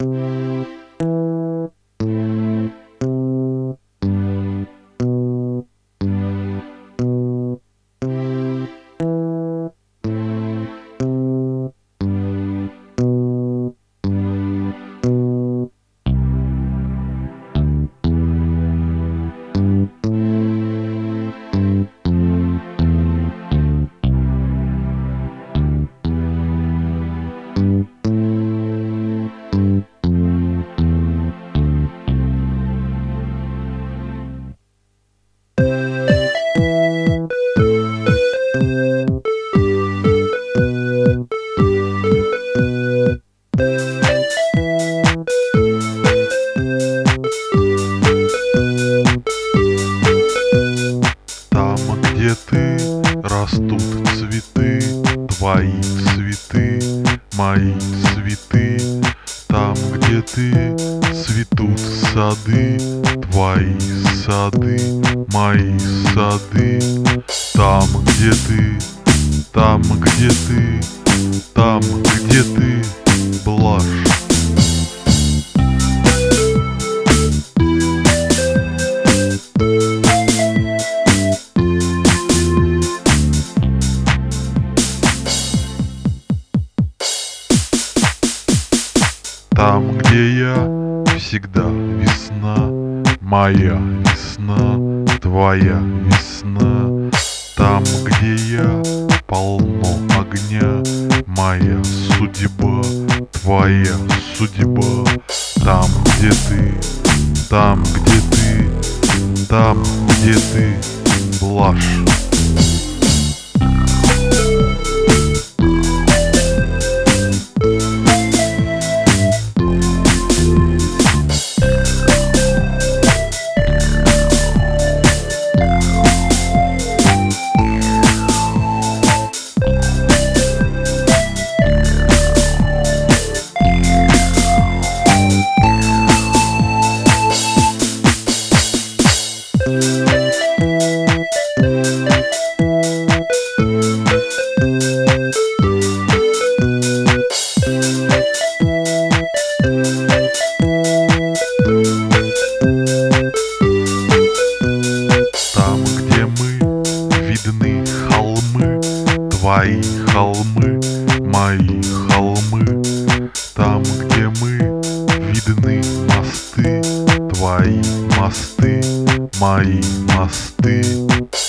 Там, где ты, растут цветы, твои цветы, мои цветы. Там, где ты, цветут сады, твои сады, мои сады. Там, где ты, там, где ты, там, где ты, блажь. Там, где я, всегда весна, моя весна, твоя весна. Там, где я, полно огня, моя судьба, твоя судьба. Там, где ты, там, где ты, там, где ты, блажь. Там, где мы, видны холмы, твои холмы, мои холмы. Там, где мы, видны мосты, твои мосты, мои мосты.